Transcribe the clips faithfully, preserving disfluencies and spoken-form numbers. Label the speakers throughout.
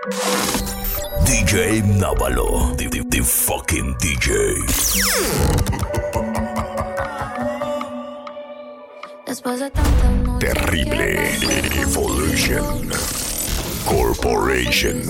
Speaker 1: D J Návalo, the, the, the fucking D J.
Speaker 2: Después de tanta noche.
Speaker 1: Terrible Evolution Corporation.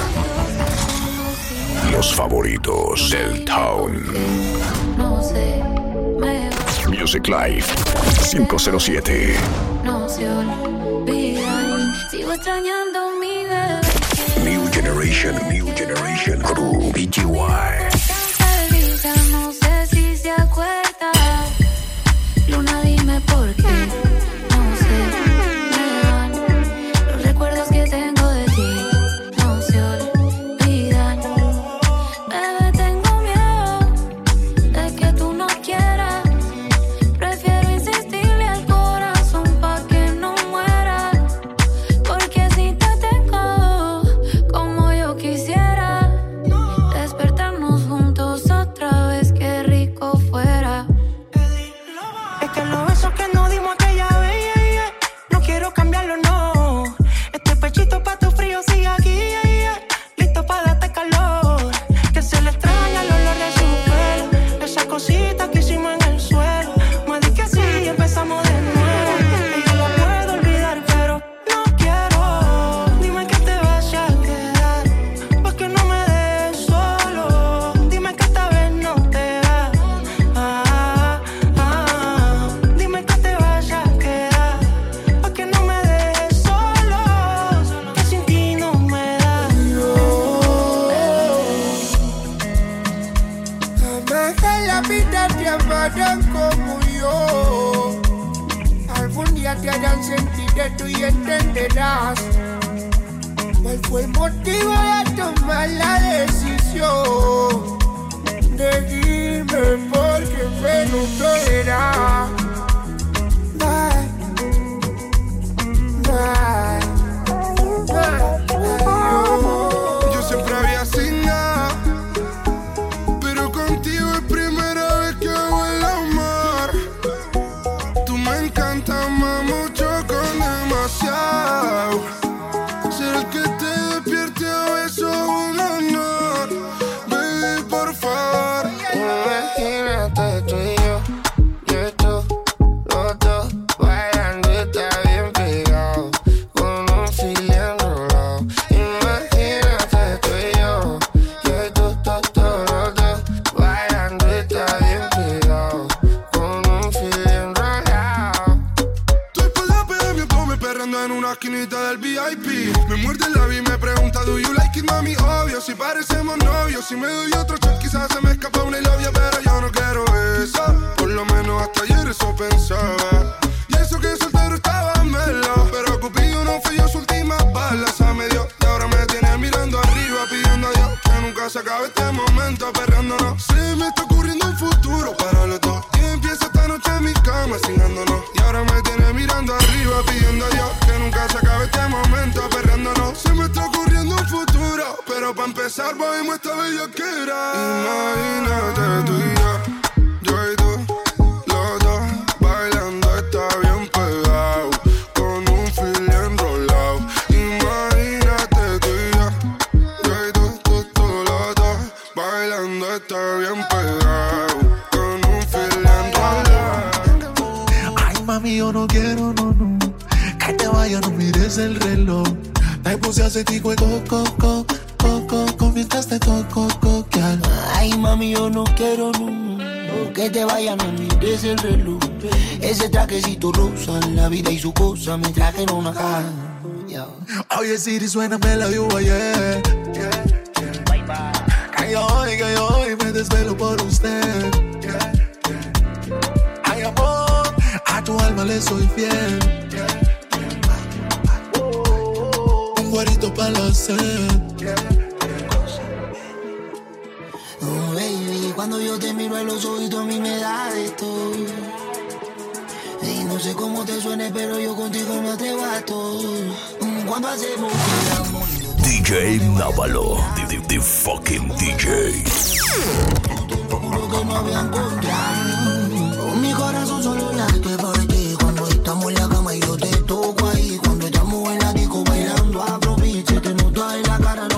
Speaker 1: Los favoritos del Town.
Speaker 2: No sé, me
Speaker 1: Music Live cinco cero siete.
Speaker 2: no se olvidan. Sigo extrañando mi bebé.
Speaker 1: New Generation, New Generation Crew, B G Y.
Speaker 2: Tan feliz, ya no sé si se acuerda. Luna, dime por qué. No sé, me van los recuerdos que tengo de ti. No se olvidan. Bebé, tengo miedo de que tú no quieras. Prefiero insistirle al corazón pa' que no muera. Porque si te tengo como yo quisiera, despertarnos juntos otra vez, qué rico fuera.
Speaker 3: Es que los besos que nos dimos aquella vez, yeah, yeah, no quiero cambiarlo, no. Este pechito pa' tu frío sigue aquí, yeah, yeah, listo pa' darte calor. Que se le extraña el olor de su pelo, esa cosita que hicimos en el suelo. Me di que sí y empezamos de nuevo. Y yo lo puedo olvidar, pero no quiero. Dime que te vas a quedar, pa' que no me dejes solo. Dime que esta vez no te vas. Ah, ah, dime que te vas a quedar, pa' que no me dejes solo. Que sin ti no me da.
Speaker 4: Jamás en la vida te amarán como yo. Algún día te harán sentir esto y entenderás cuál fue el motivo de tomar la decisión de irme, porque fue no era. Bye, bye, bye, bye. Yo siempre había sin nada, pero contigo es primera vez que hago el amor. Tú me encantas más mucho con demasiado. Ser el que te despierte a besos un honor. Baby, por favor. Imagínate tú y yo, yo y tú, los dos bailando, está bien pegado, con un file enrolado. Imagínate tú y yo, yo y tú, todos, todos los dos bailando, está bien pegado, con un file enrolado. Estoy por la P M, come perreando en una esquinita del V I P. Me muerde el labio y me pregunta, do you like it, mami? Obvio, si parecemos novios. Si me doy otro shot, quizás se me escapa una ilovia, pero yo no quiero eso. Por lo menos hasta ayer eso pensaba. Y eso que soltero estaba melo, pero Cupido no falló su última bala. Se me dio y ahora me tiene mirando arriba, pidiendo a Dios que nunca se acabe este momento, perreándonos. Se me está ocurriendo un futuro para los dos, y empieza esta noche en mi cama, cingándonos. Y ahora me tiene mirando arriba, pidiendo a Dios que nunca se acabe este momento, perreándonos. Se me está ocurriendo un futuro, pero para empezar vamos esta bellaquera. Imagínate tú y yo, yo y tú, los dos bailando, está bien pegado, con un fil enrolado. Imagínate tú y yo, yo y tú, tú, tú, los dos bailando, está bien pegado, con un fil enrolado.
Speaker 5: Ay, mami, yo no quiero, no, no, que te vayas, no mires el reloj. Te puse aceitico y coco, coco, coco, coco, mientras te toco, coquear.
Speaker 6: Ay, mami, yo no quiero, no, no, que te vayas, no mires el reloj. Ese trajecito rosa, la vida y su cosa, me trajeron una caja. Yeah.
Speaker 5: Oye, Siri, suéname la lluvia, yeah, yeah, yeah.
Speaker 6: Bye, bye.
Speaker 5: Que yo hoy, que yo hoy me desvelo por usted, yeah, yeah. Ay, amor, a tu alma le soy fiel, yeah, yeah. Un güerito para la sed, yeah, yeah.
Speaker 6: Oh, baby, cuando yo te miro a los ojitos a mí me da de todo. Y no sé cómo te suene, pero yo contigo me atrevo a todo. Cuando hacemos el amor,
Speaker 1: D J Návalo, the, the, the fucking D J.
Speaker 6: juro que no había encontrado. Con mi corazón solo late por ti. Cuando estamos en la cama y yo te toco ahí. Cuando estamos en la disco bailando afrobeat, se te nota en la cara.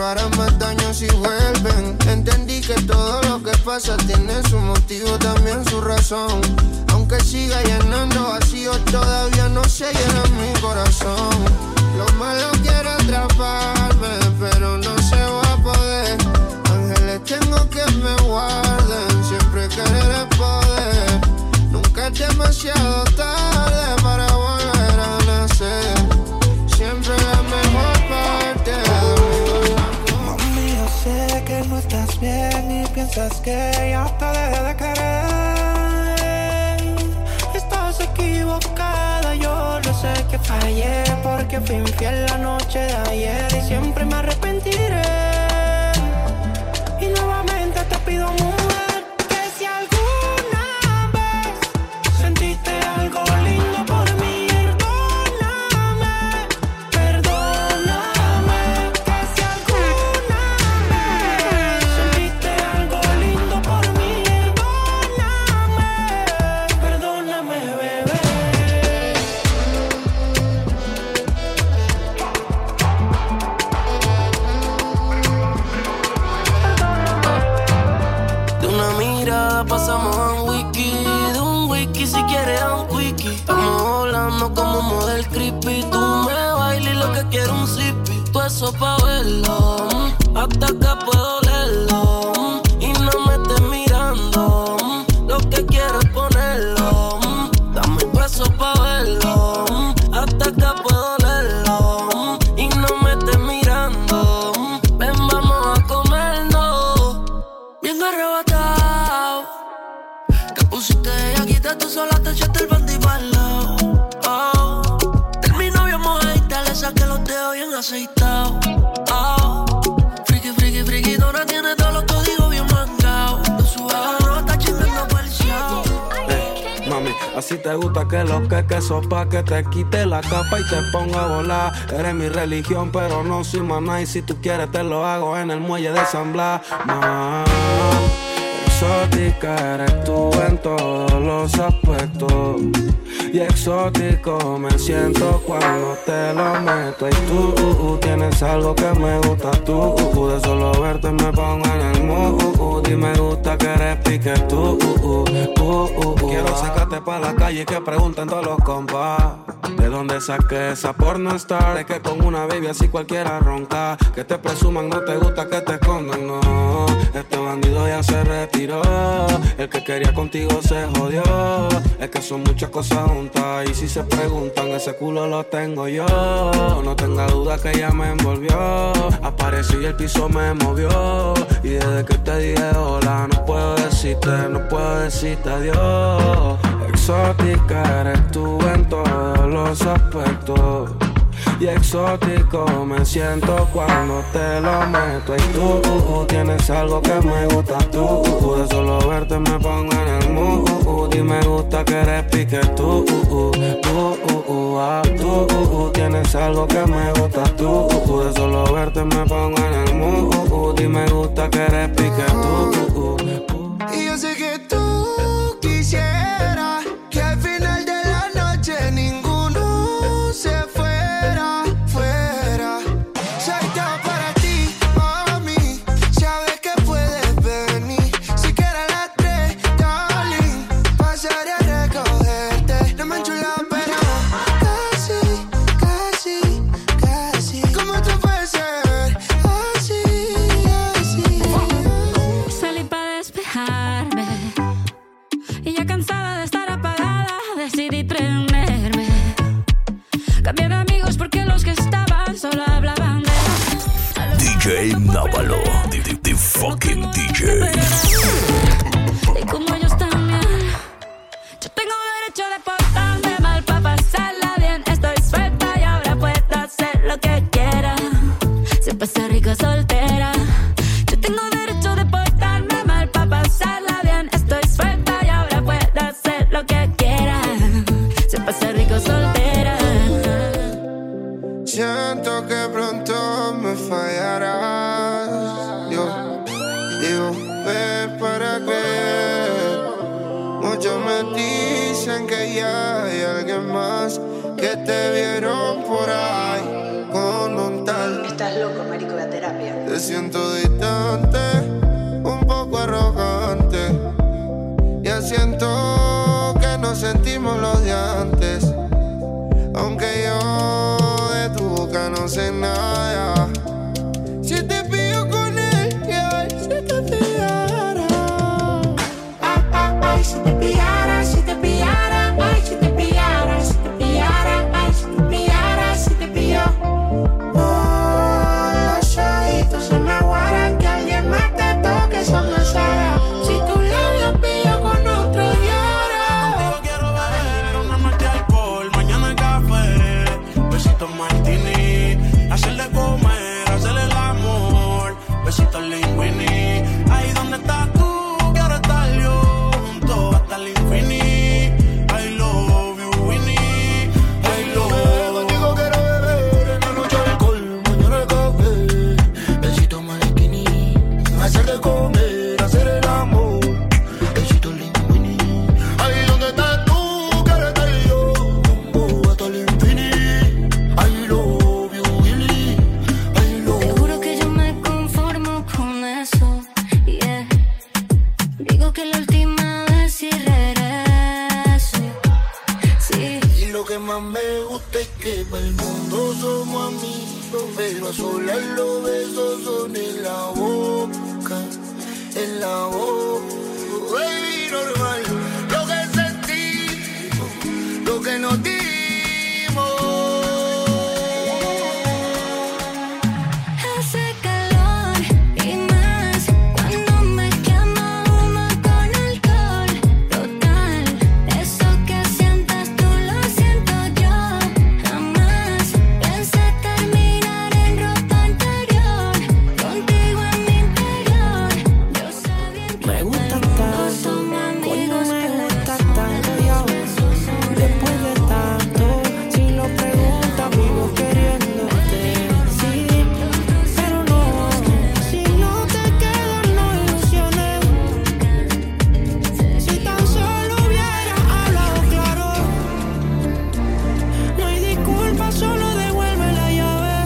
Speaker 7: solo harán más daño si vuelven. Entendí que todo lo que pasa tiene su motivo, también su razón. Aunque siga llenando vacíos, todavía no se llena mi corazón. Lo malo quiere atraparme, pero no se va a poder. Ángeles tengo que me guarden, siempre querer es poder. Nunca es demasiado tarde para volver a nacer. Siempre la mejor parte de mi.
Speaker 3: Mami, yo sé que no estás bien y piensas que ya te dejé de querer. Estás equivocada, yo lo sé que fallé porque fui infiel la noche de ayer y siempre me arrepentiré. Y nuevamente te pido, mujer, que si alguna vez sentiste algo lindo por mí, perdóname, perdóname. Que si alguna vez sentiste algo lindo por mí, perdóname, perdóname, bebé.
Speaker 8: De una mirada pasamos a un wiki, de un wiki si quieres a un quickie. Estamos volando como un model creepy. Tú me bailas y lo que quiero un zippy. Tú eso pa' verlo, mm, hasta acá puedo leerlo, mm, y no me estés mirando, mm, lo que quiero es ponerlo, mm, dame un beso pa' verlo, mm, hasta acá puedo leerlo, mm, y no me estés mirando, mm, ven vamos a comernos, bien arrebatado. Te pusiste aquí, tú sola te echaste el panty pa'l lado. Oh. Termino bien mojadita, le saqué los dedos bien aceitados. Oh. Friki, friki, friki, Dona tiene todos los códigos bien mangados. De su no está chingando por el show.
Speaker 9: Eh, mami, así te gusta que lo que que sopa, que te quite la capa y te ponga a volar. Eres mi religión, pero no soy maná. Y si tú quieres te lo hago en el muelle de San Blas. Ma, exótica eres tú en todos los aspectos. Y exótico me siento cuando te lo meto. Y tú uh, uh, tienes algo que me gusta tú uh, uh, de solo verte me pongo en el mood uh, uh, y me gusta que eres pique tú uh, uh, uh, uh, uh. Quiero sacarte pa' la calle y que pregunten todos los compas de dónde saqué esa porno star. Es que con una baby así cualquiera ronca. Que te presuman, no te gusta que te escondan, no. Este bandido ya se retiró. El que quería contigo se jodió. Es que son muchas cosas juntas. Y si se preguntan, ese culo lo tengo yo. No tenga duda que ella me envolvió. Apareció y el piso me movió. Y desde que te dije hola, no puedo decirte, no puedo decirte adiós. Exótica eres tú en todos los aspectos. Y exótico me siento cuando te lo meto. Y tú uh, uh, tienes algo que me gusta tú uh, uh, de solo verte me pongo en el mood uh, uh, y me gusta que eres pique tú uh, uh, tú uh, uh, ah, tú uh, uh, tienes algo que me gusta tú uh, uh, de solo verte me pongo en el mood uh, uh, y me gusta que eres pique tú uh, uh, uh.
Speaker 7: Y yo sé que tú quisieras que al final de la noche ninguno se fuera, fuera. Soy todo para ti, mami. Sabes que puedes venir. Si quieres a las tres, darling, pasaré a recogerte. No me enchula, pero casi, casi, casi. ¿Cómo tú puedes ser así, así?
Speaker 2: Salí pa' despejarme y ya cansada de estar apagada decidí prenderme. Cambié de amigos porque los que estaban solo hablaban de
Speaker 1: D J Návalo, the, the, the fucking D J.
Speaker 2: y como ellos también. Yo tengo derecho de portarme mal pa' pasarla bien. Estoy suelta y ahora puedo hacer lo que quiera. Se pasa rico soltera. Yo tengo derecho de portarme mal pa' pasarla bien. Estoy suelta y ahora puedo hacer lo que quiera. Se pasa rico soltera.
Speaker 7: Siento que pronto me fallarás. Yo digo, ve para creer. Muchos me dicen que ya hay alguien más, que te vieron por ahí con un tal.
Speaker 10: Estás loco, marico, de terapia.
Speaker 7: Te Te siento distante, un poco arrogante. Ya siento que nos sentimos los de antes. Aunque yo de tu boca no sé nada. Si te pillo con él, yeah, si te pillara.
Speaker 3: Ay, si te pillara, si te pillara. Ay, si te pillara, si te pillara. Ay, si te pillara, si te pilló. Oh, los ojitos se me aguaran. Que alguien más te toque, eso no será. Si tu labio pillo con otro llora.
Speaker 10: Contigo quiero beber una noche de alcohol. Mañana café, besitos martini. Hacerle comer, hacerle el amor. Besitos linguini. Ahí donde estás tú, quiero estar yo. Junto hasta el infinito. I love you, Winnie. I love you.
Speaker 6: Contigo quiero beber en la noche de alcohol. Mañana café, besito martini. Hacerle comer, hacer el amor. Besito linguini. Ahí donde estás tú, quiero estar yo. Rumbo hasta el infinito. I love you, Willy. I love
Speaker 2: Te juro que yo me conformo con eso, yeah. Digo que la última vez y regreso, sí.
Speaker 6: Y lo que más me gusta es que para el mundo somos amigos, pero a solas los besos son en la boca, en la boca. Baby, normal, lo que sentimos, lo que nos dimos.
Speaker 2: Hace calor y más cuando mezclamos humo con alcohol. Total, eso que sientas tú lo siento yo. Jamás pensé terminar en ropa interior. Contigo en mi interior. Yo sé bien que
Speaker 8: Me gusta
Speaker 2: no
Speaker 8: tanto,
Speaker 2: somos
Speaker 8: coño,
Speaker 2: amigos,
Speaker 8: me
Speaker 2: pero
Speaker 8: gusta
Speaker 2: somos
Speaker 8: tanto,
Speaker 2: besos,
Speaker 8: yo.
Speaker 2: besos son
Speaker 8: Después de tanto, si lo preguntas, vivo queriéndote. Sí, pero no, si no te quedan, no ilusiones. Si tan solo hubiera hablado claro. No hay disculpa, solo devuelve la llave.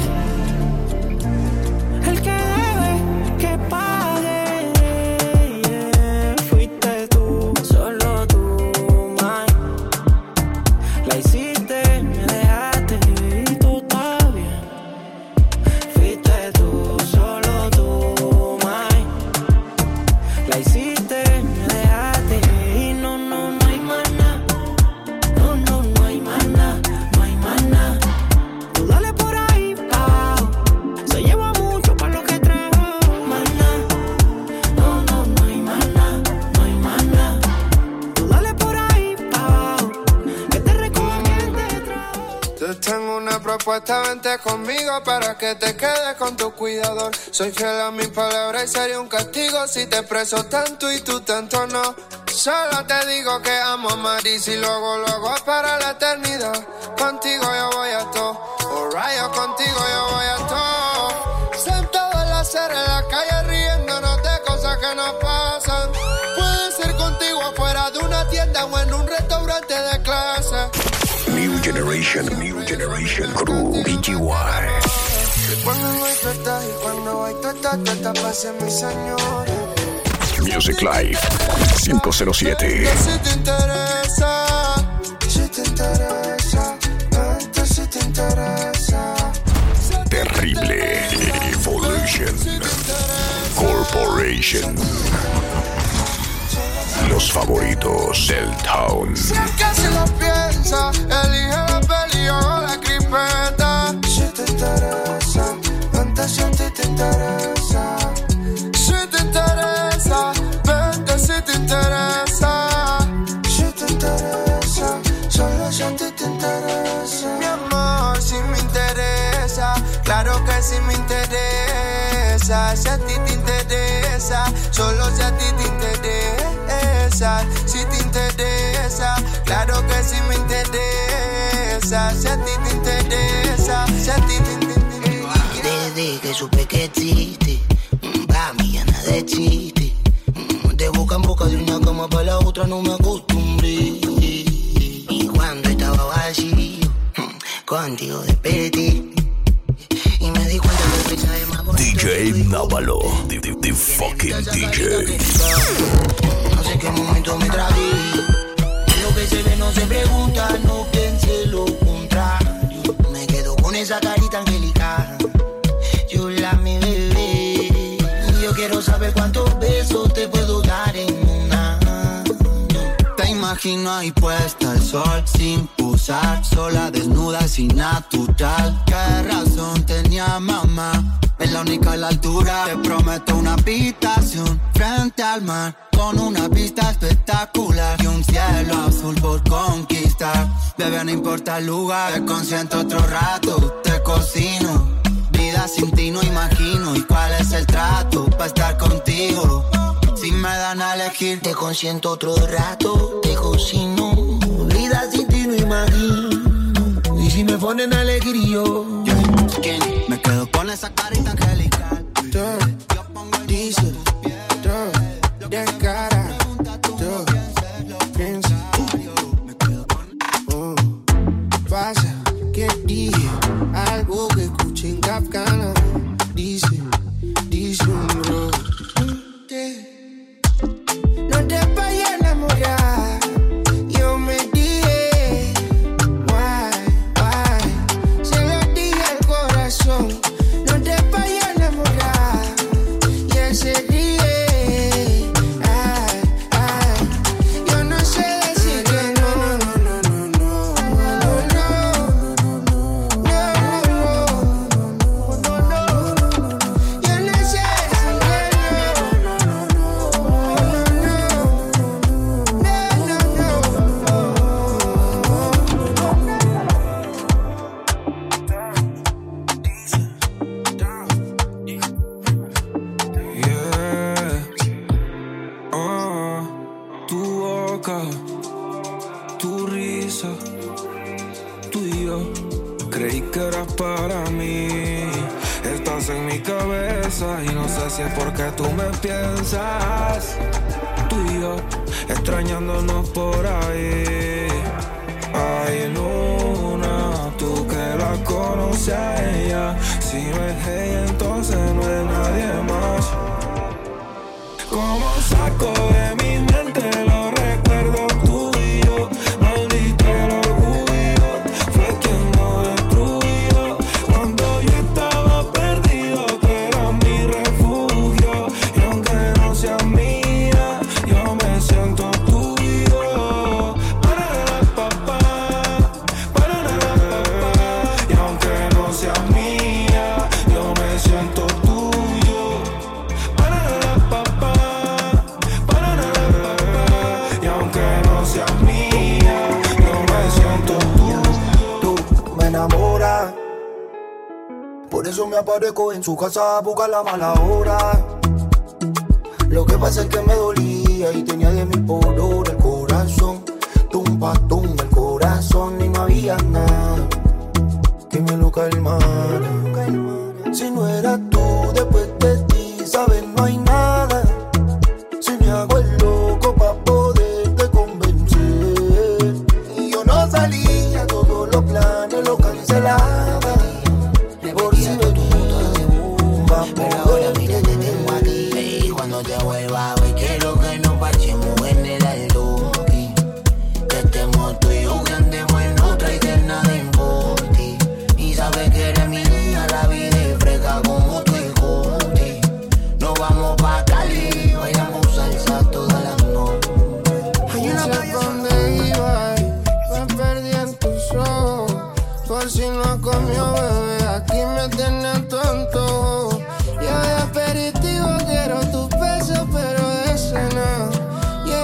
Speaker 8: El que debe, que pague. Yeah. Fuiste tú, solo tú, mine. La hiciste, me dejaste y tú estás bien. Fuiste tú, solo tú, mine. La hiciste, me dejaste y no, no, no hay más nada. No, no, no hay más nada, no hay más nada. Tú dale por ahí, pa' abajo. Se lleva mucho para lo que trajo. Más nada. No, no, no hay más nada, no hay más nada. Tú dale por ahí, pa' abajo. Que te recoja quien te trajo.
Speaker 7: Te tengo una propuesta, vente conmigo para que te quedes con tu cuidador. Soy fiel a mis palabras y sería un castigo si te preso tanto y tú tanto no. Solo te digo que amo a Mari, si lo hago, lo hago para la eternidad. Contigo yo voy a todo, alright, yo contigo yo voy a todo. Sentado en la acera, en la calle riéndonos de cosas que nos pasan. Puede ser contigo afuera de una tienda o en un restaurante de clase.
Speaker 1: New Generation, New Generation Crew, B G Y.
Speaker 7: Cuando no hay tú estás y cuando hay tú estás, tú estás para ser mi señora.
Speaker 1: Music Live cinco cero siete.
Speaker 7: Si te interesa, si te interesa, tanto si te interesa.
Speaker 1: Terrible Evolution Corporation. Los favoritos del town.
Speaker 7: Si es que si lo piensa, elige la peli o la cripeta. Si te interesa, vente si a ti te interesa. Si te interesa, vente si te interesa. Si te interesa, solo si a ti te interesa. Mi amor, si me interesa, claro que si me interesa. Si a ti te interesa, solo si a ti te interesa. Si te interesa, claro que si me interesa. Si a ti te interesa, si a ti te interesa.
Speaker 6: Desde que supe que existe, pa' mí ya nada es chiste. De boca en boca de una cama para la otra no me acostumbré. Y cuando estaba vacío, contigo desperté. Y me di cuenta que el mensaje más bonito
Speaker 1: D J Návalo, the, the, the fucking D J.
Speaker 6: No sé qué momento me tragué. Lo que se ve no se pregunta, no pensé lo contrario. Me quedo con esa carita angelical. Yo la mi bebé. Yo quiero saber cuántos besos te puedo dar en una.
Speaker 11: Te imagino ahí puesta al sol sin pusar, sola, desnuda, sin natural. ¿Qué razón tenía mamá? Es la única a la altura. Te prometo una habitación frente al mar, con una vista espectacular y un cielo azul por conquistar. Bebé, no importa el lugar, te consiento otro rato, te cocino. Vida sin ti no imagino. ¿Y cuál es el trato para estar contigo? Si me dan a elegir,
Speaker 6: te consiento otro rato, te cocino. Vida sin ti no imagino. Y si me ponen a elegir yo,
Speaker 11: yo ¿quién? Me quedo con esa carita angelical.
Speaker 7: Tú dices, tú de cara, tú piensas. Oh, pasa que dije algo que escuché en Capcana. Dice, dice un bro. No te vayas a enamorar. Yo me dije, why, why. Se lo dije al corazón. No te vayas a enamorar. Y él se ríe. Ay, ay. Yo no sé decir que no, no, no, no, no, no, no, no, no, no, no, no. Yo no sé decir que no, no, no,
Speaker 9: tu risa, tú y yo. Creí que eras para mí. Estás en mi cabeza y no sé si es porque tú me piensas. Tú y yo, extrañándonos por ahí. Ay, Luna, tú que la conoces a ella. Si no es ella, entonces no es nadie más. Como saco de mi mente los recuerdos tuyos. Maldito el orgullo, fue quien lo destruyó. Cuando yo estaba perdido, tú eras mi refugio. Y aunque no seas mía, yo me siento tuyo. Para papá, para papá. Y aunque no seas mía, yo me siento tuyo.
Speaker 6: Por eso me aparezco en su casa a buscar la mala hora. Lo que pasa es que me dolía y tenía diez mil por hora el corazón. Tumba, tumba el corazón y no había nada que me lo calmara. Si no eras tú, después de ti, sabes, no hay nada. Si me hago el loco pa' poderte convencer. Y yo no salía, todos los planes los cancelaba. Por si venía de bomba, pero ahora mira te tengo aquí. Y cuando te vuelva a ver, quiero que nos parchemos en el aldoqui. Que estemos tú y yo, que andemos en otra y que nada importe. Y sabes que eres mía, la vida es fresca como tu hijote. Nos vamos pa' Cali, bailamos salsa toda la noche.
Speaker 7: Hay una playa donde iba, me perdí en tus ojos. Por si no has comido, bebé, aquí me tienes tonto. Yo de aperitivo quiero tus besos, pero de ese no. Y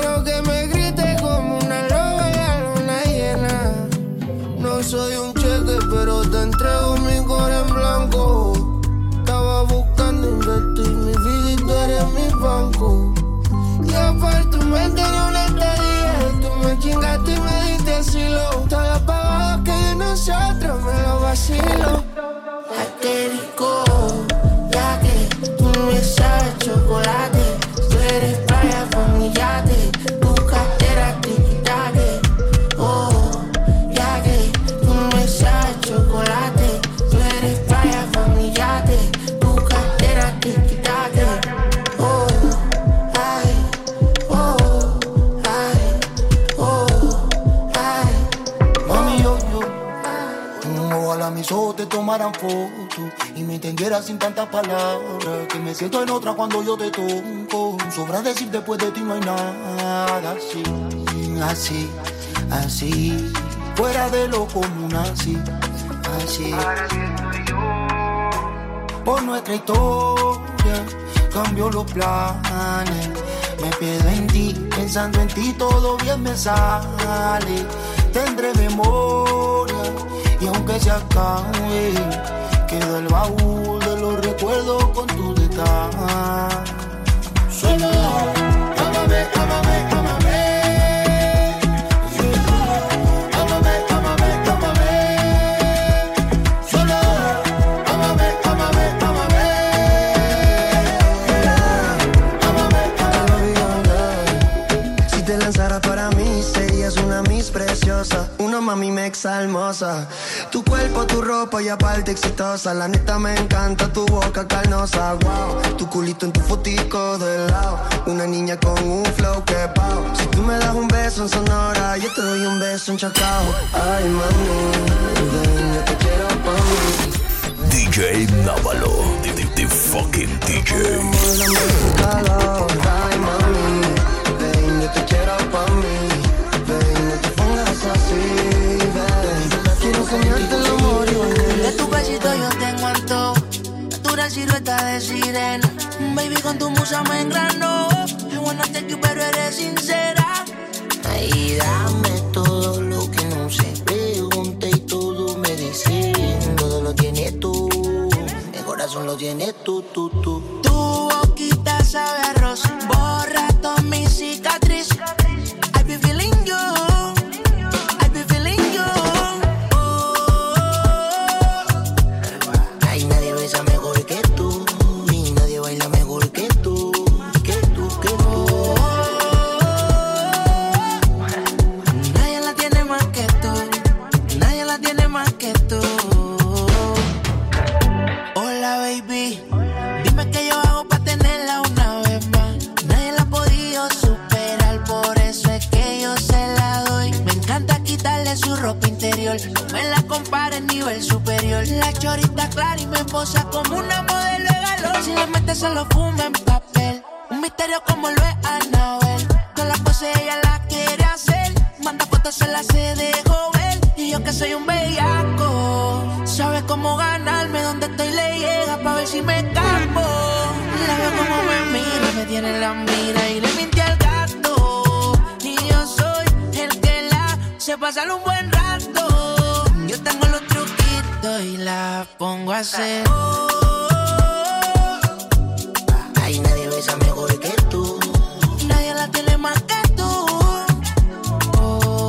Speaker 6: tomaran fotos y me entendieras sin tantas palabras. Que me siento en otra cuando yo te toco. Sobra decir después de ti no hay nada así, así, así. Fuera de lo común, así, así. Por nuestra historia cambio los planes. Me pierdo en ti, pensando en ti todo bien me sale. Tendré memoria y aunque se acabe, queda el baúl de los recuerdos con tu detalle. Solo ámame, ámame, ámame. Preciosa, una mami mexa hermosa. Tu cuerpo, tu ropa y aparte exitosa. La neta me encanta tu boca carnosa. Wow, tu culito en tu fotico de lado. Una niña con un flow que pao. Si tú me das un beso en Sonora, yo te doy un beso en Chacao. Ay mami, ven, yo te quiero pa' mí.
Speaker 1: D J Návalo, the, the, the fucking D J.
Speaker 6: Ay mami, ven, yo te quiero pa' mí. Así, ven. Quiero enseñarte el amor y
Speaker 12: de tu besito yo tengo antojo. Natural silueta de sirena. Baby, con tu musa me engranó. I wanna take you, pero eres sincera.
Speaker 6: Ay, dame todo lo que no se pregunta y todo me dicen. Todo lo tienes tú. El corazón lo tienes tú, tú, tú.
Speaker 12: Tu boquita sabe a rosa. Borra todas mis cicatrices. I be feeling you. No me la compare en nivel superior. La chorita clara y me posa como una modelo de galón. Si le metes se lo fuma en papel. Un misterio como lo es Anabel. Todas las cosas ella la quiere hacer. Manda fotos, se la se dejó ver. Y yo que soy un bellaco, sabe cómo ganarme. Donde estoy le llega pa' ver si me escapo. La veo como me mira, me tiene en la mira. Y le mintió al gato. Y yo soy el que la se pasa un buen rato. Yo tengo los truquitos y la pongo a hacer. Oh, oh, oh.
Speaker 6: Ay, nadie besa mejor que tú.
Speaker 12: Nadie la tiene más que tú. Oh, oh,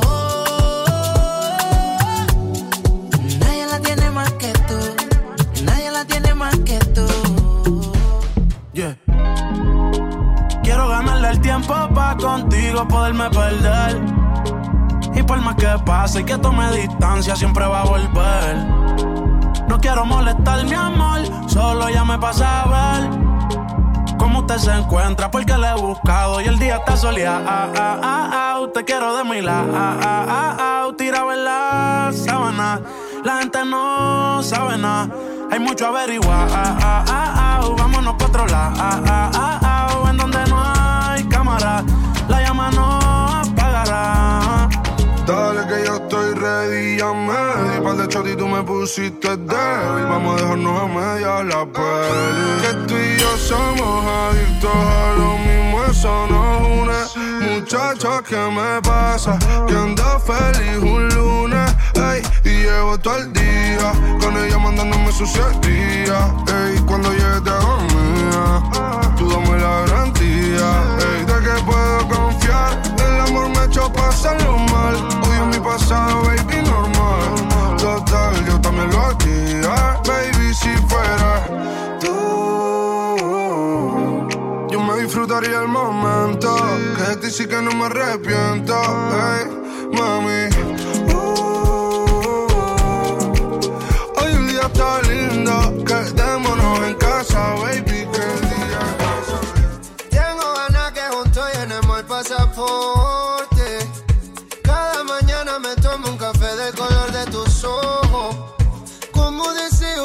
Speaker 12: oh. Nadie la tiene más que tú. Nadie la tiene más que tú.
Speaker 10: Yeah. Quiero ganarle el tiempo pa' contigo poderme perder. Y por más que pase y que tome distancia, siempre va a volver. No quiero molestar, mi amor, solo ya me pasa a ver cómo usted se encuentra, porque le he buscado y el día está soleado. Ah, ah, ah, ah, te quiero de mi lado. Ah, ah, ah, ah, tirado en la sábana. La gente no sabe nada, hay mucho averiguar. Ah, ah, ah, ah, vámonos pa' otro lado. Ah, ah, ah, ah, en donde no hay cámara, la llama no apagará.
Speaker 4: Dale que yo estoy ready, ya me di par de shot y tú me pusiste débil. Vamos a dejarnos a medias la peli. Que tú y yo somos adictos a lo mismo, eso nos une. Muchacha, ¿qué me pasa? Que ando feliz un lunes, ey, y llevo todo el día con ella mandándome sus siete días, ey. Cuando llegue te hago mía, tú dame la garantía, ey, de que puedo confiar. El amor me echó pasarlo mal. Odio mi pasado, baby, normal. Total, yo también lo haría, baby, si fuera tú. Yo me disfrutaría el momento, que de ti sí que no me arrepiento, hey, mami. Uh, hoy el día está lindo, quedémonos en casa, baby, que el día es.
Speaker 7: Tengo ganas que juntos llenemos el pasaporte. Cada mañana me tomo un café del color de tus ojos. Como deseo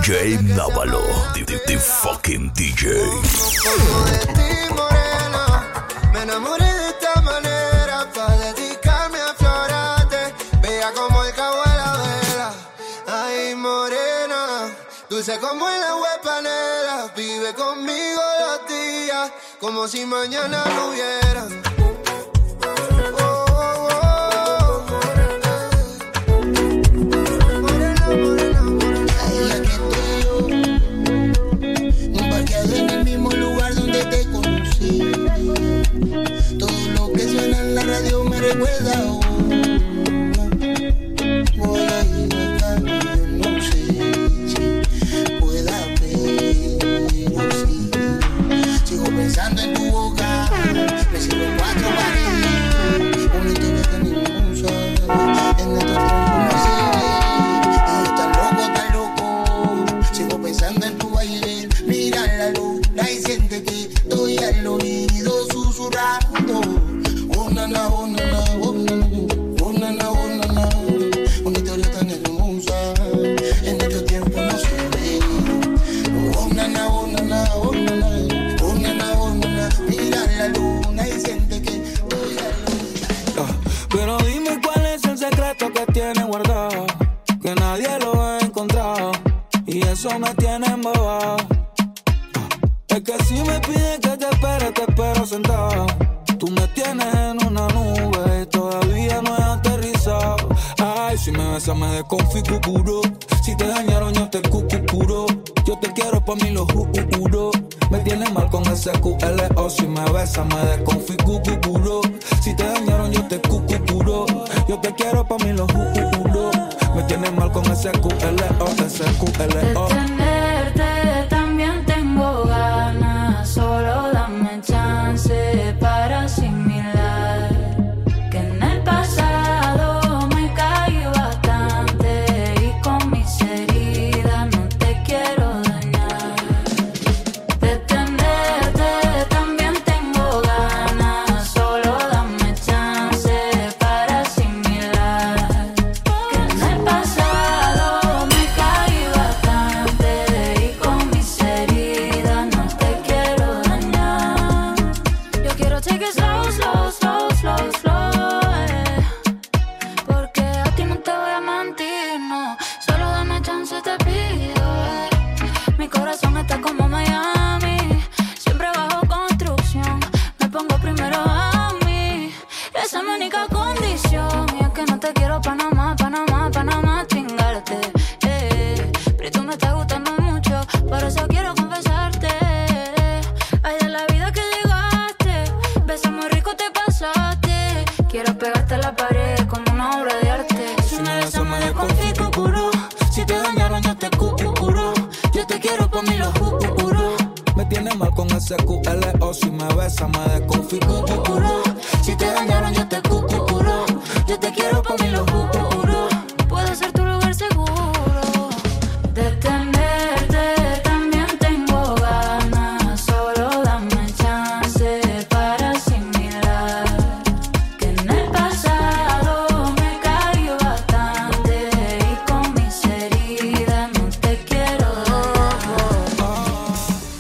Speaker 1: J Návalo, the, the, the fucking D J.
Speaker 7: Como de ti, morena, me enamoré de esta manera, pa' dedicarme a florarte, bella como el cabo de la vela. Ay, morena, dulce como el agua de panela, vive conmigo los días, como si mañana no hubieran.
Speaker 6: Recuerda, oh, voy a ir a no sé si pueda pero sí. Sigo pensando en tu boca, me sirvo cuatro paredes, una historia tan hermosa, en estos tiempos no sé, y tan loco, tan loco. Sigo pensando en tu baile, mira la luna y siente que estoy al oído susurrando. Oh, na, na, oh, na, na, oh, na, na, oh, na, na, oh, na, na. Una historia tan hermosa, en estos tiempos no se ve. Oh, na, na, oh, na, na, oh, na, na, oh, na, na, oh, na, na. Mira la luna y siente que voy a
Speaker 9: uh, Pero dime cuál es el secreto que tiene guardado, que nadie lo ha encontrado, y eso me tiene embobado. uh, Es que si me pide que te espere, te espero sentado. Tú me tienes en una nube y todavía no he aterrizado. Ay, si me besas me desconfiguro. Si te dañaron yo te cucuro. Yo te quiero pa' mí lo juro. Me tienes mal con ese Q L O. Si me besas me desconfiguro. Si te dañaron yo te cucuro. Yo te quiero pa' mí lo juro. Me tienes mal con ese Q L O, ese Q L O.
Speaker 2: De tenerte también tengo ganas. Solo dame chance para asimilar que en el pasado me caí bastante y con mis heridas no te quiero dañar. De tenerte también tengo ganas. Solo dame chance para asimilar que en el pasado me caí bastante y con mis heridas no te quiero dañar. Yo quiero take it slow, slow, slow, slow, slow, eh. Porque a ti no te voy a mentir, no. Solo dame chance, te pido, eh. Mi corazón está como Miami, siempre bajo construcción. Me pongo primero a mí, esa es mi única condición. Y es que no te quiero pa' nada más, pa' nada más, pa' nada más chingarte, eh. Pero tú me estás gustando mucho, por eso quiero confesarte. Ay, de la vida que llegaste, besos muy rico te pasaste. Quiero pegarte a la pared como una obra de arte. Si me besas me desconfiguro. Si te dañaron yo te curo. Yo te quiero pa' mí lo juro.
Speaker 9: Me tienes mal con ese Q L O. Si me besas me desconfiguro.
Speaker 2: Si te dañaron yo te curo. Yo te quiero pa' mí lo juro. Puedo ser tu lugar seguro. De tenerte también tengo ganas. Solo dame chance para asimilar que en el pasado me caí bastante y con mis heridas no te quiero dañar.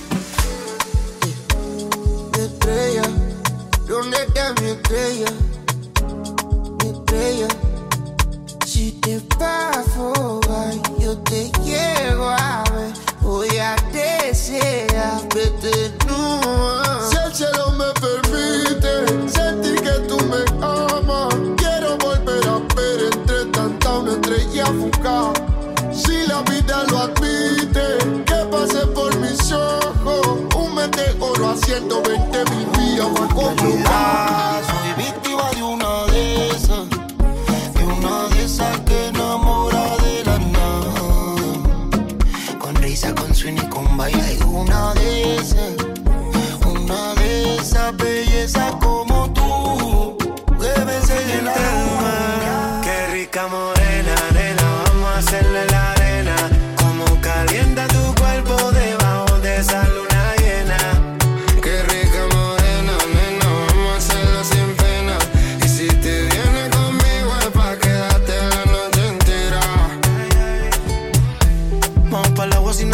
Speaker 7: Estrella, ¿dónde está mi estrella? Mi estrella. Si te vas a afogar, yo te llevo a ver. Voy a desearte desnuda. Si el cielo me permite sentir que tú me amas, quiero volver a ver entre tanta una estrella fugaz. Si la vida lo admite, que pase por mis ojos un meteoro a ciento veinte mil días bajo pluma. Soy víctima de una de esas, de una de esas que enamora de la nada. Con risa, con swing y con baile. Una de esas, una de esas bellezas como tú, que me enseñen la alma. Qué rica morena, nena, vamos a hacerle la arena. Como calienta tu cuerpo debajo de esa luna llena. Qué rica morena, nena, vamos a hacerlo sin pena. Y si te vienes conmigo es pa' quedarte la noche entera. Vamos pa'l agua sin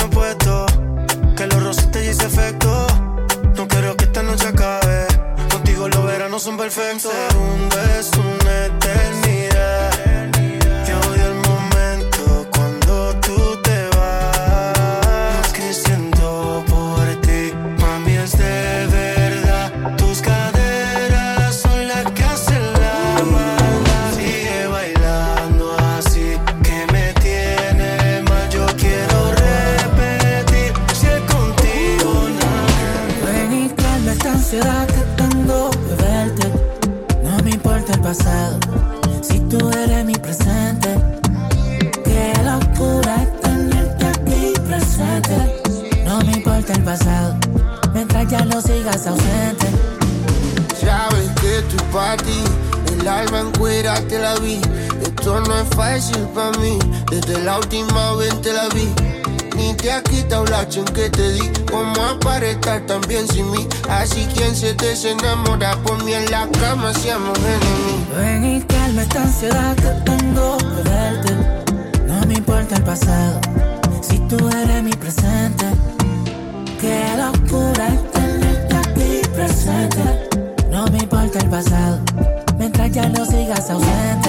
Speaker 10: hice efecto. No quiero que esta noche acabe. Contigo los veranos son perfectos. Un segundo es una eternidad. Yo odio el momento cuando tú te vas. Lo que siento por ti, mami, es de verdad. Tus caderas son las que hacen la maldad. Sigue bailando así, que me tiene mal. Yo quiero repetir, si es contigo nada.
Speaker 12: Ven y calma esta ansiedad que tengo de verte. No me importa el pasado, si tú eres mi presente. Qué locura es tenerte aquí presente. No me importa el pasado, mientras ya no sigas ausente.
Speaker 7: Sabes que estoy pa' ti, el alma en cuera te la vi. Esto no es fácil pa' mí, desde la última vez te la vi. Ni te has quitado la acción que te di. ¿Cómo para estar tan bien sin mí? Así quien se te enamora por mí en la cama seamos enemigos.
Speaker 12: Ven y calma esta ansiedad que tengo de verte. No me importa el pasado, si tú eres mi presente. Qué locura es tenerte aquí presente. No me importa el pasado, mientras ya no sigas ausente.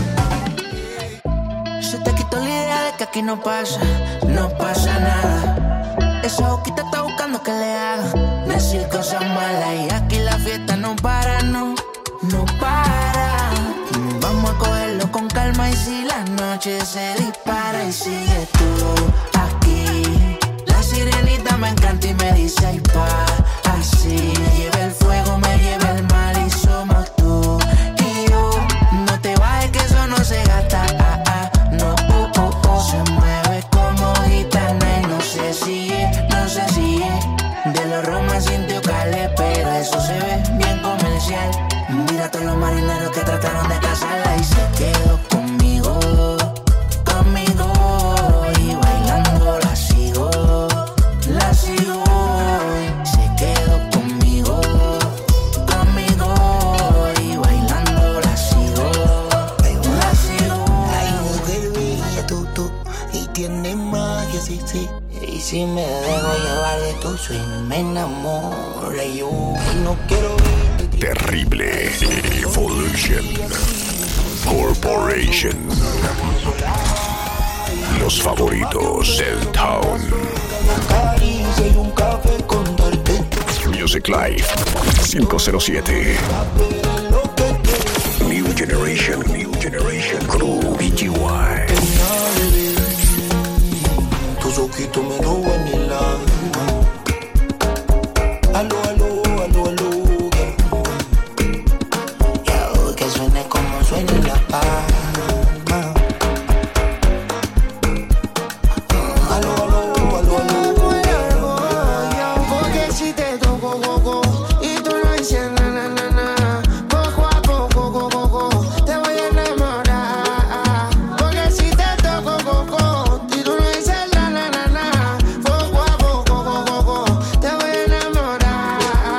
Speaker 12: Se te quitó la idea de que aquí no pasa, no pasa nada. Esa boquita está buscando que le haga decir cosas malas. Y aquí la fiesta no para, no, no para. Vamos a cogerlo con calma y si la noche se dispara y sigue tú aquí. La sirenita me encanta y me dice ay pa, así. Lleva el fuego, me lleva el mal y somos tú y yo. No te bajes que eso no se gasta, ah, ah, no, oh, oh, oh. Se mueve como gitana y no sé si es, no sé si es de los Romas sintió Calé, pero eso se ve bien comercial. Mira a todos los marineros que trataron de casarla y se quedó conmigo, conmigo. Y bailando la sigo, la sigo. Se quedó conmigo, conmigo. Y bailando la sigo, la sigo.
Speaker 6: Ay, mujer bella tú, tú, y tienes magia, sí, sí. Y si me dejo llevar de tu swing, me enamoro yo. Y no quiero verte.
Speaker 1: Terrible Evolution Corporation. Los favoritos del town.
Speaker 6: Caricia y un café con darte.
Speaker 1: Music Live cinco cero siete. New Generation, New Generation Crew B G Y.
Speaker 6: Tus ojitos me roban el alma. Aló, aló, aló, aló. Yeah. Que suene como suena la palma. Aló, aló, aló, aló.
Speaker 7: Porque si te toco, coco, y tú no dices na, na, na, na. Poco a poco, coco, coco, te voy a enamorar. Porque si te toco, coco, y tú no dices na, na, na, na. Poco a poco, coco, coco, te voy a enamorar.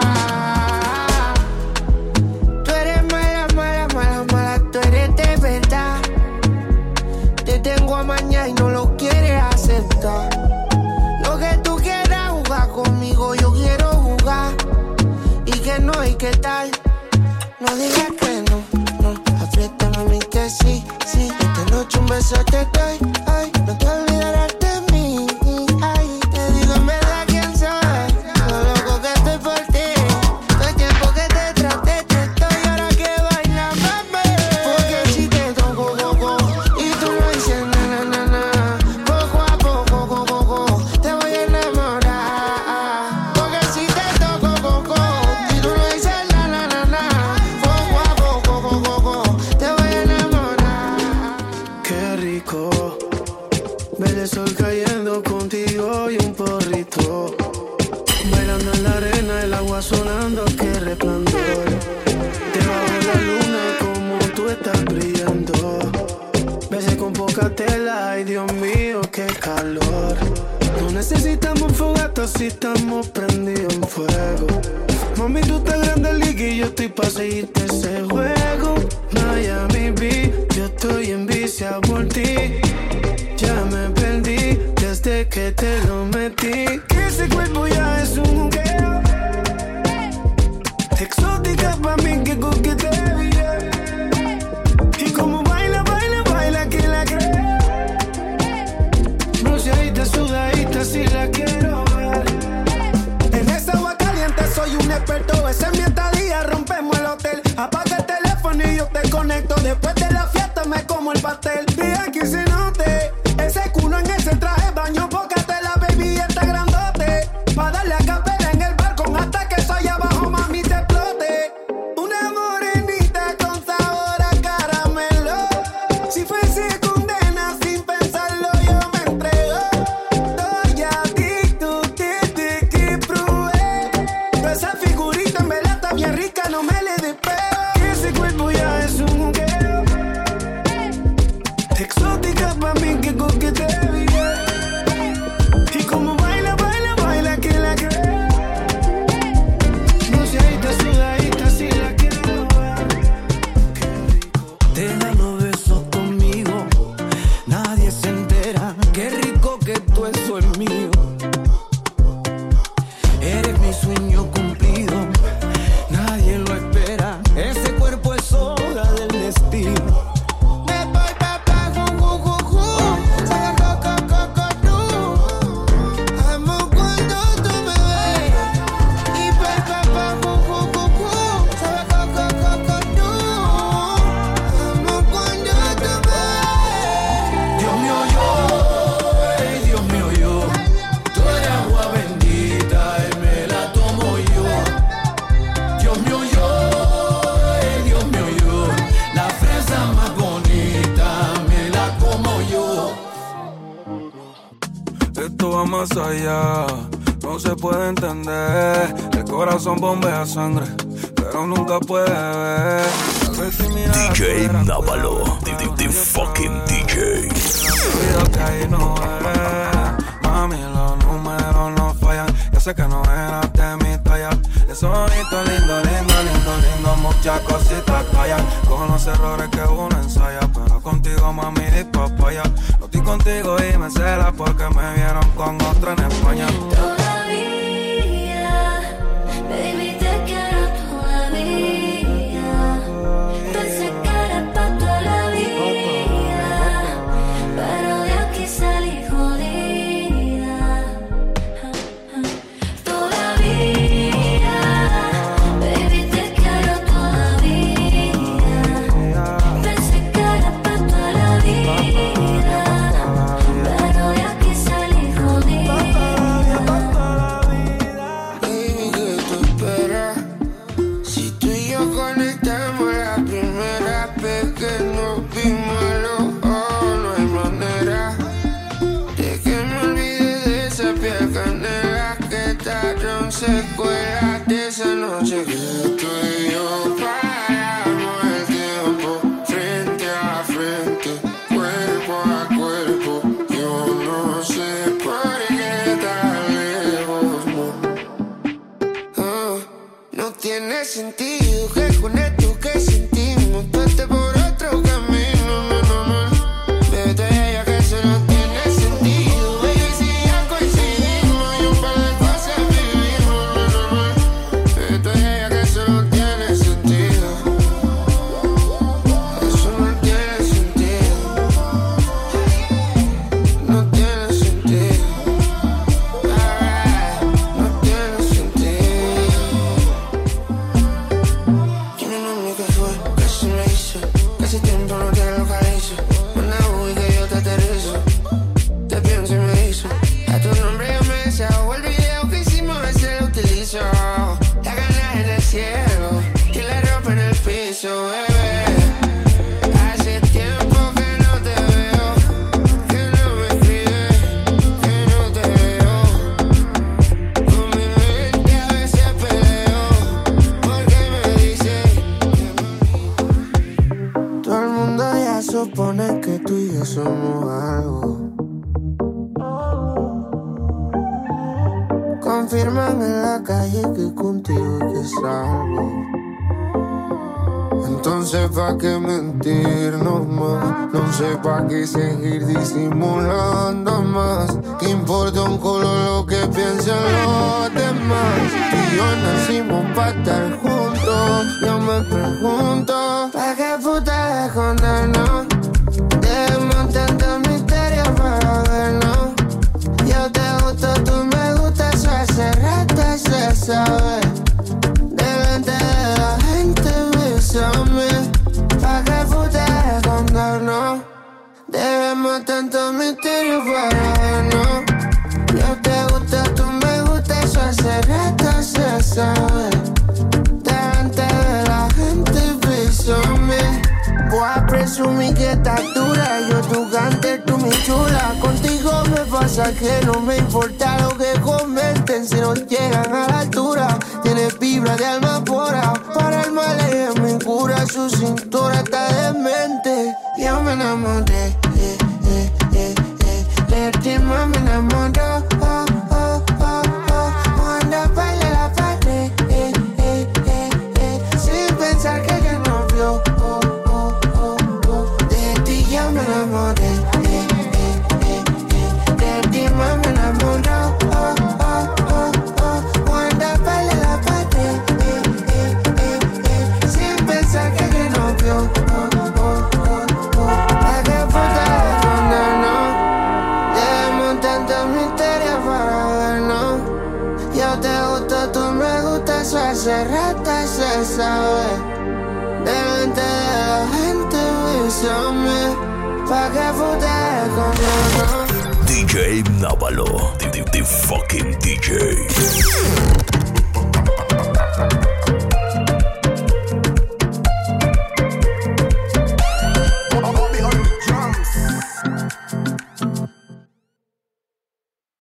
Speaker 7: Tú eres mala, mala, mala, mala, tú eres de verdad. Te tengo a mañana y no lo quieres aceptar. Lo que tú quieras jugar conmigo, yo quiero jugar. Y que no, y qué tal. No digas que no, no. Apriétame a mí que sí, sí. Esta noche un beso te doy. Ay, no te olvidarás de mí. Ay, te digo en verdad quién soy. Lo loco que estoy por ti. Todo el tiempo que te traté, te estoy ahora que baila, mami. Porque si te toco, coco, y tú no dices na, na, na, na. Poco a poco, coco, coco, te voy a enamorar. Porque si te toco, coco, y tú no dices na, na, na, na. Poco a poco, coco, coco, te voy a enamorar.
Speaker 10: Qué rico ver el sol cayendo contigo y un porrito. Bailando en la arena, el agua sonando, qué resplandor. Debajo de la luna, como tú estás brillando. Besos con poca tela, ay Dios mío, qué calor. No necesitamos fogata si estamos prendidos en fuego. Mami, tú estás grande liga y yo estoy pa' seguirte ese juego. Miami Beach, yo estoy enviciado por ti. Ya me perdí desde
Speaker 13: desde que te lo metí. Que ese cuerpo ya es un jugueo. Exótica pa' mí que coqueteo, yeah. Y como baila, baila, baila que la creo. Bronceadita, sudadita, si la quiero ver. En esa agua caliente soy un experto. Ese es mi estadía, rompemos el hotel. Apaga el teléfono y yo te conecto. Después de la fiesta me como el pastel. Deja que se note ese culo en ese traje baño. Pócate la baby, está grandote. Pa' darle a capela en el balcón hasta que soy abajo, mami, te explote. Una morenita con sabor a caramelo. Si fuese condena sin pensarlo yo me entrego. Estoy adicto desde que probé. Pero esa figurita en verdad está bien rica, no me le despego. Que ese cuerpo ya es un jugueo. Exótica pa' mí que coqueteo, yeah. Y como baila, baila, baila que la creo. Bronceadita, sudadita, si la quiero ver.
Speaker 14: Te da los besos conmigo, nadie se entera. Qué rico que todo eso es mío. Eres mi sueño cumplido, nadie lo espera. Ese cuerpo es obra del destino.
Speaker 7: Me voy pa' pa' ju, ju, ju, ju. Saca co, co, co, co, tú. Amo cuando tú me ves. Y voy pa' pa' ju, ju, ju, ju. Saca co, co, co, co, tú. Amo cuando tú me ves.
Speaker 14: Dios mío, yo, ey, Dios mío, yo. Tú eres agua bendita y me la tomo yo. Dios mío, yo, ey, Dios mío, yo. La fresa más bonita me la como yo.
Speaker 9: Esto va más allá, no se puede entender. El corazón bombea sangre, pero nunca puede ver. Tal vez si miras
Speaker 1: D J
Speaker 9: afuera,
Speaker 1: Návalo,
Speaker 9: puedes
Speaker 1: the,
Speaker 9: ver
Speaker 1: the, the fucking D J.
Speaker 9: Cuidado que ahí no eres. Mami, los números no fallan. Ya sé que no eras de mi talla. Eso bonito, lindo, lindo, lindo, lindo. Muchas cositas callan. Con los errores que uno ensaya. Pero contigo, mami, di papaya. No estoy contigo y me cela porque me vieron con otra en España.
Speaker 2: Todavía, baby, te quiero todavía. Pensé que era pa' toda la vida, pero de aquí salí jodida. Todavía, baby, te quiero todavía. Pensé que era pa' toda la vida, pero de aquí salí jodida.
Speaker 7: Baby, ¿qué tú esperas? Si tú y yo conectamos la primera vez que nos vimos a los ojos, no hay manera de que me olvide de esa piel canela que dejaron secuelas de esa noche que tú y yo paramos el tiempo frente a frente, cuerpo a cuerpo. Yo no sé por qué tan lejos, no. Oh, no tiene sentido que con esto que sentimos tú estés por otro camino, no, no, no. Bebé, te ella que eso no tiene sentido. Baby, si ya coincidimos y un par de cosas vivimos, no, no, no. Bebé, te ella que eso no tiene sentido. Eso no tiene sentido. No tiene sentido. Alright, no tiene sentido. Yo no sé qué fue, qué se me hizo. Casi tiempo no te localizo. Una uy que yo te aterrizo. Te pienso y me hizo. A tu nombre yo me desahogo. El video que hicimos ese lo utilizo. La ganas en el cielo y la ropa en el piso, bebé. Hace tiempo que no te veo, que no me escribes, que no te veo. Con mi mente a veces peleo, porque me dice todo el mundo ya supone que tú y yo somos algo. Confirman en la calle que contigo que salgo. Entonces pa' qué mentirnos más, no sé pa' qué seguir disimulando más. ¿Qué importa un culo lo que piensen los demás? Tú y yo nacimos pa' estar juntos. Yo me pregunto, ¿pa' qué puta escondernos? Dejemos tanto misterio para vernos. Yo te gusto, tú me gustas, eso hace rato se sabe. Delante de la gente bésame. Pa' que puta escondernos. Dejemos tanto misterio para vernos. Yo te gusto, tú me gustas, eso hace rato se sabe. Delante de la gente bésame. Voy a presumir que estás dura. Yo tu cante, tú mi chula. Contigo me pasa que no me importa lo que comenten. Si no llegan a la altura, tienes vibra de alma pura. Para el mal ella me cura. Su cintura está demente. Yo me enamoré, eh, eh, eh, eh. De ti más me enamoró, oh, oh, oh, oh. Cuando baila la pared, eh, eh, eh, eh. Sin pensar que ella no vio, oh. Yo me enamoré, eh, eh, eh, eh. De ti más me enamoró, oh, oh, oh, oh. Cuando baila la pared, eh, eh, eh, eh. Sin pensar que ella no vio, oh, oh, oh, oh. ¿A qué puta escondernos? Dejemos tanto misterio para vernos. Yo te gusto, tú me gustas, eso hace rato se sabe. Delante de la gente bésame. Pa' que puta escondernos.
Speaker 1: D J Návalo, the, the, the fucking